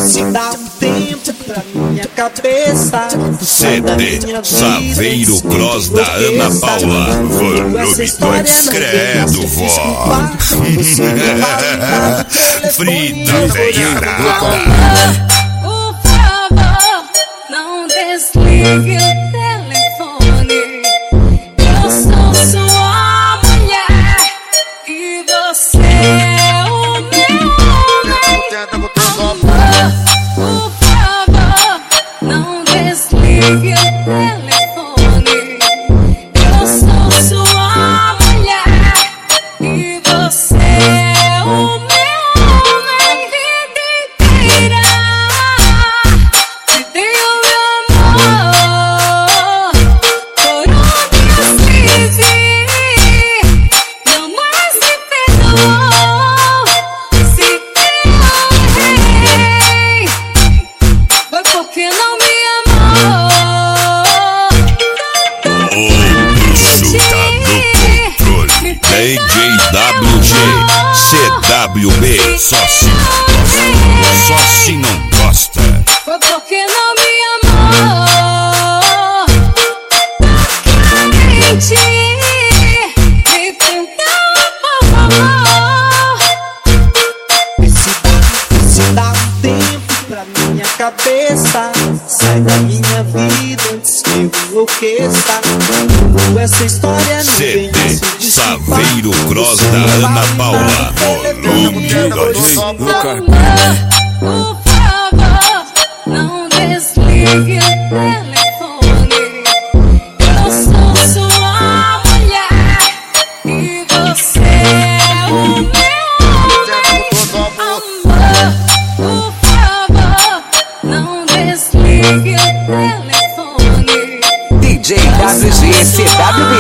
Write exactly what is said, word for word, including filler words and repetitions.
Se dá um tempo pra minha cabeça. C D Saveiro Cross da Ana Paula. Volume dois, credo, vó. Frita veiarada. Por favor, não desligue o telefone. Eu sou sua mulher e você é o meu homem. Amor, por favor, não desligue o telefone. Eu sou sua mulher e você é o meu homem. Vida inteira te dei o meu amor. Por onde eu estive, não mais se perdoou. Se eu errei, foi porque não me amou. O bicho tá no controle. D J W G, C W B, só se não gosta, só se não gosta. Foi porque não me amou. Mente, me tentava, por favor. Se dá um tempo pra minha cabeça. Sai da minha vida antes que eu enlouqueça. Quando essa história não C vem D se dissipar. Saveiro Cross da Ana Paula. Volume dois. Amor, por favor, não desligue o telefone. Eu sou sua mulher e você é o meu homem. Amor, por favor, não desligue o telefone. D J W G C W B.